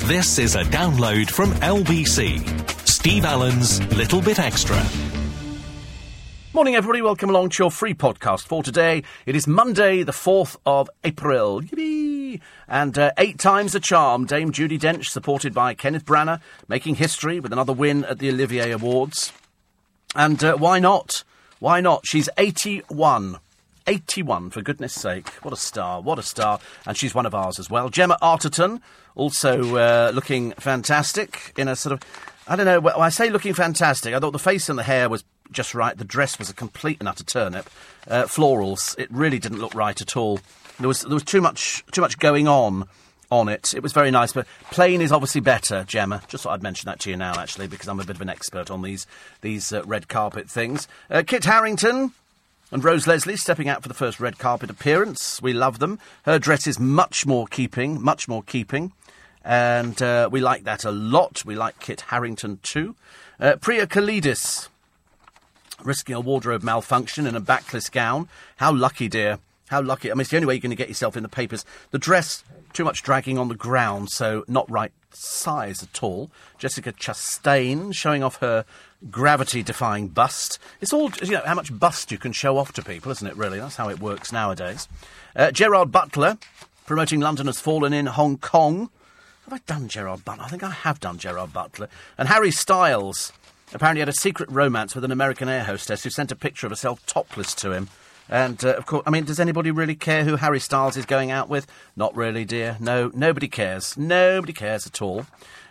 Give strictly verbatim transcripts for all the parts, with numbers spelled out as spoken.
This is a download from L B C. Steve Allen's Little Bit Extra. Morning, everybody. Welcome along to your free podcast for today. It is Monday, the fourth of April. Yippee! And uh, eight times a charm, Dame Judi Dench, supported by Kenneth Branagh, making history with another win at the Olivier Awards. And uh, why not? Why not? She's eighty-one. eighty-one, for goodness sake. What a star, what a star. And she's one of ours as well. Gemma Arterton, also uh, looking fantastic in a sort of... I don't know, when I say looking fantastic, I thought the face and the hair was just right. The dress was a complete and utter turnip. Uh, florals, it really didn't look right at all. There was there was too much too much going on on it. It was very nice, but plain is obviously better, Gemma. Just thought I'd mention that to you now, actually, because I'm a bit of an expert on these these uh, red carpet things. Uh, Kit Harington and Rose Leslie stepping out for the first red carpet appearance. We love them. Her dress is much more keeping, much more keeping. And uh, we like that a lot. We like Kit Harington too. Uh, Priya Kalidis risking a wardrobe malfunction in a backless gown. How lucky, dear. How lucky. I mean, it's the only way you're going to get yourself in the papers. The dress, too much dragging on the ground, so not right size at all. Jessica Chastain showing off her gravity-defying bust. It's all, you know, how much bust you can show off to people, isn't it, really? That's how it works nowadays. Uh, Gerard Butler promoting London Has Fallen in Hong Kong. Have I done Gerard Butler? I think I have done Gerard Butler. And Harry Styles apparently had a secret romance with an American air hostess who sent a picture of herself topless to him. And, uh, of course, I mean, does anybody really care who Harry Styles is going out with? Not really, dear. No, nobody cares. Nobody cares at all.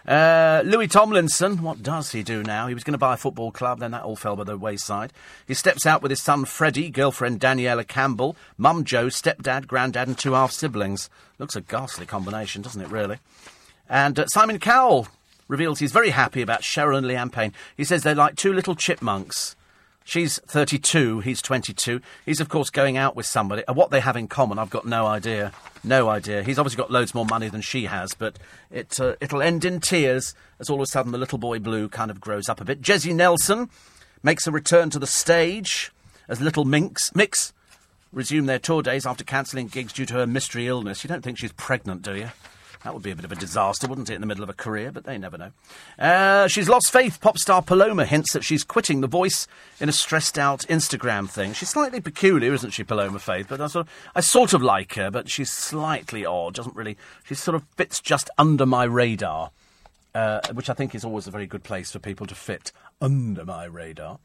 Uh, Louis Tomlinson, what does he do now? He was going to buy a football club, then that all fell by the wayside. He steps out with his son Freddie, girlfriend Daniela Campbell, mum Jo, stepdad, granddad and two half-siblings. Looks a ghastly combination, doesn't it, really? And uh, Simon Cowell reveals he's very happy about Cheryl and Leanne Payne. He says they're like two little chipmunks. She's thirty-two, he's twenty-two. He's, of course, going out with somebody. And what they have in common, I've got no idea. No idea. He's obviously got loads more money than she has, but it, uh, it'll end in tears as all of a sudden the little boy Blue kind of grows up a bit. Jessie Nelson makes a return to the stage as Little Minx. Mix resume their tour days after cancelling gigs due to her mystery illness. You don't think she's pregnant, do you? That would be a bit of a disaster, wouldn't it, in the middle of a career? But they never know. Uh, she's lost faith. Pop star Paloma hints that she's quitting The Voice in a stressed-out Instagram thing. She's slightly peculiar, isn't she, Paloma Faith? But I sort of, I sort of like her, but she's slightly odd. Doesn't really... She sort of fits just under my radar, uh, which I think is always a very good place for people to fit under my radar.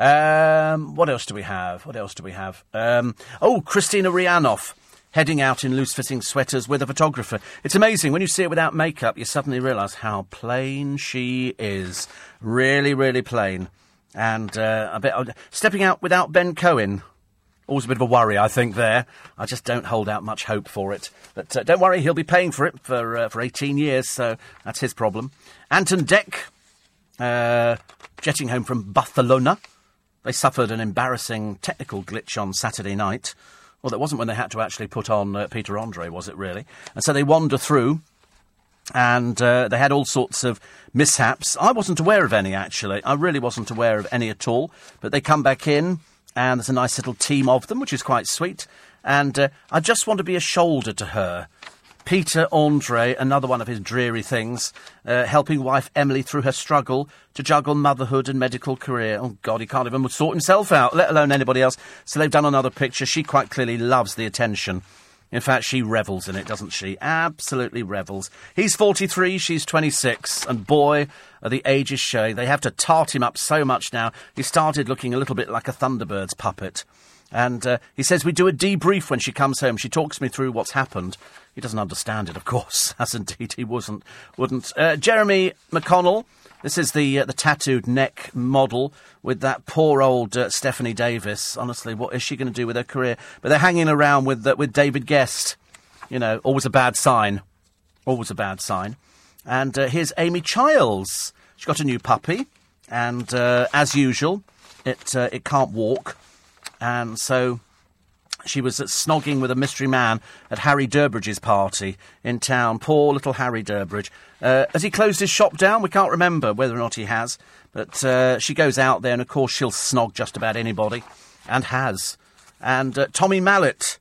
Um, what else do we have? What else do we have? Um, oh, Christina Rianoff. Heading out in loose-fitting sweaters with a photographer. It's amazing. When you see it without makeup, you suddenly realise how plain she is. Really, really plain. And uh, a bit uh, stepping out without Ben Cohen. Always a bit of a worry, I think, there. I just don't hold out much hope for it. But uh, don't worry, he'll be paying for it for uh, for eighteen years, so that's his problem. Anton Deck, uh, jetting home from Barcelona. They suffered an embarrassing technical glitch on Saturday night. Well, that wasn't when they had to actually put on uh, Peter Andre, was it really? And so they wander through, and uh, they had all sorts of mishaps. I wasn't aware of any, actually. I really wasn't aware of any at all. But they come back in, and there's a nice little team of them, which is quite sweet. And uh, I just want to be a shoulder to her. Peter Andre, another one of his dreary things, uh, helping wife Emily through her struggle to juggle motherhood and medical career. Oh, God, he can't even sort himself out, let alone anybody else. So they've done another picture. She quite clearly loves the attention. In fact, she revels in it, doesn't she? Absolutely revels. He's forty-three, she's twenty-six, and boy, are the ages showing. They have to tart him up so much now. He started looking a little bit like a Thunderbirds puppet. And uh, he says, we do a debrief when she comes home. She talks me through what's happened. He doesn't understand it, of course, as indeed he wasn't, wouldn't. Uh, Jeremy McConnell, this is the uh, the tattooed neck model with that poor old uh, Stephanie Davis. Honestly, what is she going to do with her career? But they're hanging around with uh, with David Guest. You know, always a bad sign. Always a bad sign. And uh, here's Amy Childs. She's got a new puppy. And uh, as usual, it uh, it can't walk. And so she was snogging with a mystery man at Harry Durbridge's party in town. Poor little Harry Durbridge. Uh, has he closed his shop down? We can't remember whether or not he has. But uh, she goes out there and, of course, she'll snog just about anybody. And has. And uh, Tommy Mallet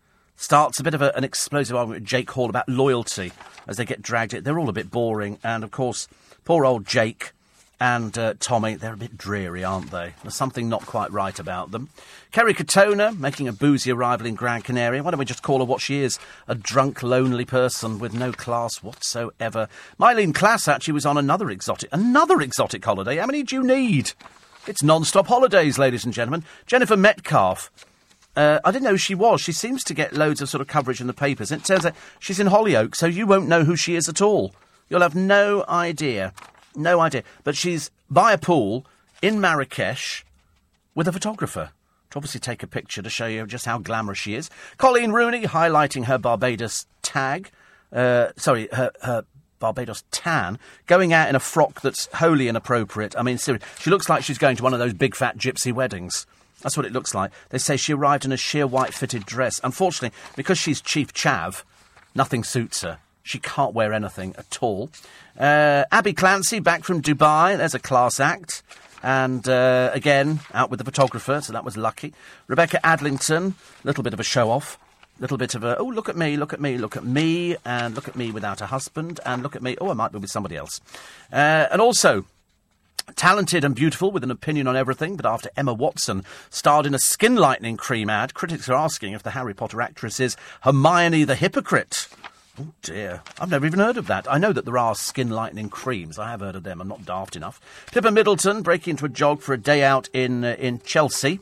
starts a bit of a, an explosive argument with Jake Hall about loyalty as they get dragged in. They're all a bit boring. And, of course, poor old Jake and uh, Tommy, they're a bit dreary, aren't they? There's something not quite right about them. Kerry Katona making a boozy arrival in Gran Canaria. Why don't we just call her what she is? A drunk, lonely person with no class whatsoever. Mylene Klass actually was on another exotic, another exotic holiday. How many do you need? It's non-stop holidays, ladies and gentlemen. Jennifer Metcalf. Uh, I didn't know who she was. She seems to get loads of sort of coverage in the papers. And it turns out she's in Hollyoaks, so you won't know who she is at all. You'll have no idea. No idea. But she's by a pool in Marrakesh with a photographer to obviously take a picture to show you just how glamorous she is. Colleen Rooney highlighting her Barbados tag. Uh, sorry, her, her Barbados tan. Going out in a frock that's wholly inappropriate. I mean, seriously, she looks like she's going to one of those big fat gypsy weddings. That's what it looks like. They say she arrived in a sheer white fitted dress. Unfortunately, because she's Chief Chav, nothing suits her. She can't wear anything at all. Uh, Abby Clancy, back from Dubai. There's a class act. And, uh, again, out with the photographer, so that was lucky. Rebecca Adlington, a little bit of a show-off. A little bit of a, oh, look at me, look at me, look at me, and look at me without a husband, and look at me, oh, I might be with somebody else. Uh, and also, talented and beautiful with an opinion on everything, but after Emma Watson starred in a skin lightening cream ad, critics are asking if the Harry Potter actress is Hermione the hypocrite. Oh, dear. I've never even heard of that. I know that there are skin-lightening creams. I have heard of them. I'm not daft enough. Pippa Middleton breaking into a jog for a day out in uh, in Chelsea.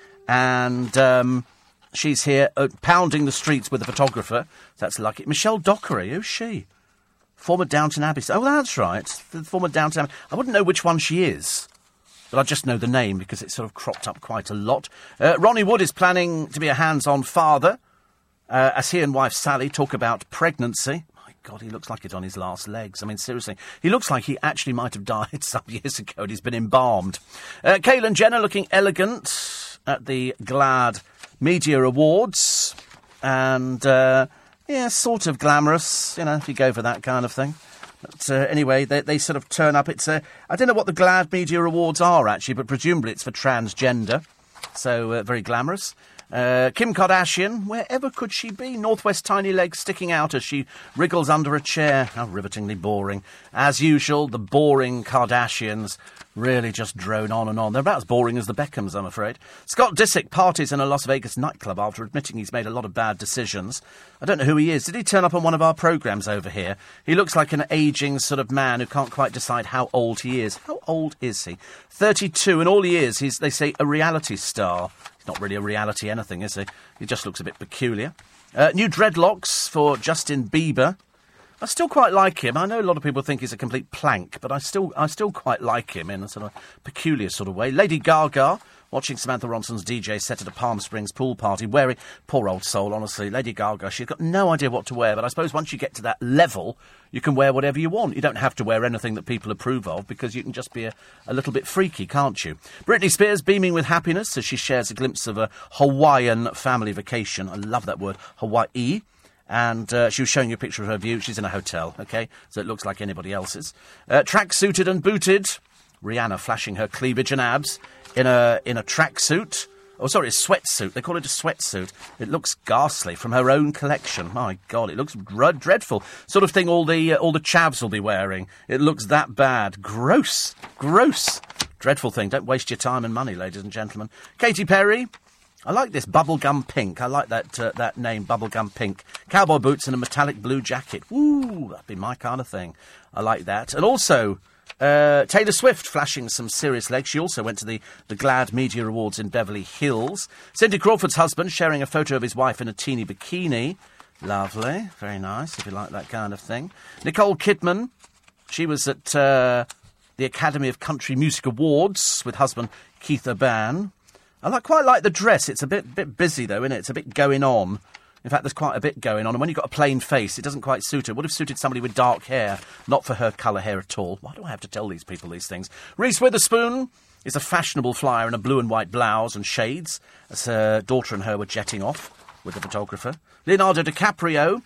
And um, she's here uh, pounding the streets with a photographer. That's lucky. Michelle Dockery. Who's she? Former Downton Abbey. Oh, that's right. The former Downton Abbey. I wouldn't know which one she is, but I just know the name because it's sort of cropped up quite a lot. Uh, Ronnie Wood is planning to be a hands-on father. Uh, as he and wife Sally talk about pregnancy. My God, he looks like it's on his last legs. I mean, seriously. He looks like he actually might have died some years ago and he's been embalmed. Uh, Caitlyn Jenner looking elegant at the GLAAD Media Awards. And, uh, yeah, sort of glamorous, you know, if you go for that kind of thing. But uh, anyway, they, they sort of turn up. It's uh, I don't know what the GLAAD Media Awards are, actually, but presumably it's for transgender. So, uh, very glamorous. Uh, Kim Kardashian, wherever could she be? Northwest tiny legs sticking out as she wriggles under a chair. How rivetingly boring. As usual, the boring Kardashians really just drone on and on. They're about as boring as the Beckhams, I'm afraid. Scott Disick parties in a Las Vegas nightclub after admitting he's made a lot of bad decisions. I don't know who he is. Did he turn up on one of our programmes over here? He looks like an ageing sort of man who can't quite decide how old he is. How old is he? thirty-two, and all he is, he's, they say, a reality star. Not really a reality anything, is he? He just looks a bit peculiar. Uh, new dreadlocks for Justin Bieber. I still quite like him. I know a lot of people think he's a complete plank, but I still I still quite like him in a sort of peculiar sort of way. Lady Gaga, watching Samantha Ronson's D J set at a Palm Springs pool party, wearing... Poor old soul, honestly. Lady Gaga, she's got no idea what to wear, but I suppose once you get to that level, you can wear whatever you want. You don't have to wear anything that people approve of, because you can just be a, a little bit freaky, can't you? Britney Spears beaming with happiness as she shares a glimpse of a Hawaiian family vacation. I love that word, Hawaii. And uh, she was showing you a picture of her view. She's in a hotel, OK? So it looks like anybody else's. Uh, track-suited and booted. Rihanna flashing her cleavage and abs in a in a tracksuit. Oh, sorry, a sweatsuit. They call it a sweatsuit. It looks ghastly from her own collection. My God, it looks dr- dreadful. Sort of thing all the uh, all the chavs will be wearing. It looks that bad. Gross. Gross. Dreadful thing. Don't waste your time and money, ladies and gentlemen. Katy Perry. I like this, Bubblegum Pink. I like that uh, that name, Bubblegum Pink. Cowboy boots and a metallic blue jacket. Woo, that'd be my kind of thing. I like that. And also, uh, Taylor Swift flashing some serious legs. She also went to the, the GLAAD Media Awards in Beverly Hills. Cindy Crawford's husband sharing a photo of his wife in a teeny bikini. Lovely. Very nice, if you like that kind of thing. Nicole Kidman. She was at uh, the Academy of Country Music Awards with husband Keith Urban. I like, quite like the dress. It's a bit bit busy, though, isn't it? It's a bit going on. In fact, there's quite a bit going on. And when you've got a plain face, it doesn't quite suit her. Would have suited somebody with dark hair. Not for her colour hair at all. Why do I have to tell these people these things? Reese Witherspoon is a fashionable flyer in a blue and white blouse and shades, as her daughter and her were jetting off with the photographer. Leonardo DiCaprio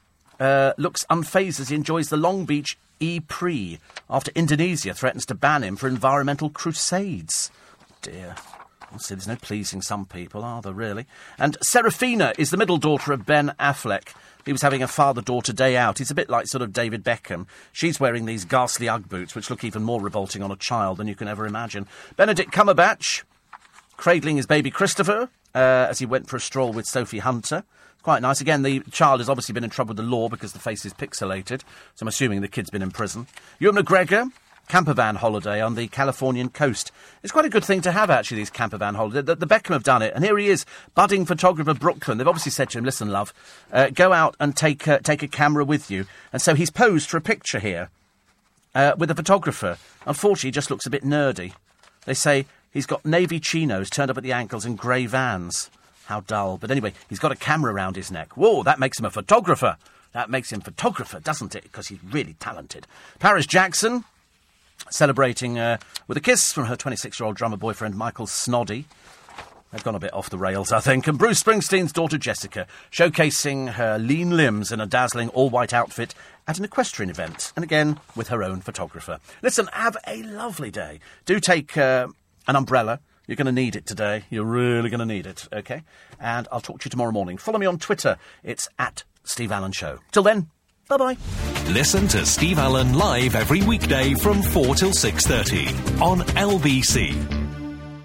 uh, looks unfazed as he enjoys the Long Beach E-Prix after Indonesia threatens to ban him for environmental crusades. Oh, dear. See, there's no pleasing some people, are there, really? And Serafina is the middle daughter of Ben Affleck. He was having a father-daughter day out. He's a bit like sort of David Beckham. She's wearing these ghastly Ugg boots, which look even more revolting on a child than you can ever imagine. Benedict Cumberbatch, cradling his baby Christopher, uh, as he went for a stroll with Sophie Hunter. Quite nice. Again, the child has obviously been in trouble with the law because the face is pixelated, so I'm assuming the kid's been in prison. Ewan McGregor, campervan holiday on the Californian coast. It's quite a good thing to have, actually, these campervan holidays. The, the Beckham have done it, and here he is, budding photographer Brooklyn. They've obviously said to him, listen, love, uh, go out and take, uh, take a camera with you. And so he's posed for a picture here uh, with a photographer. Unfortunately, he just looks a bit nerdy. They say he's got navy chinos turned up at the ankles and grey Vans. How dull. But anyway, he's got a camera around his neck. Whoa, that makes him a photographer. That makes him photographer, doesn't it? Because he's really talented. Paris Jackson, celebrating uh, with a kiss from her twenty-six-year-old drummer boyfriend, Michael Snoddy. They've gone a bit off the rails, I think. And Bruce Springsteen's daughter, Jessica, showcasing her lean limbs in a dazzling all-white outfit at an equestrian event. And again, with her own photographer. Listen, have a lovely day. Do take uh, an umbrella. You're going to need it today. You're really going to need it, OK? And I'll talk to you tomorrow morning. Follow me on Twitter. It's at Steve Allen Show. Till then, bye-bye. Listen to Steve Allen live every weekday from four till six thirty on L B C.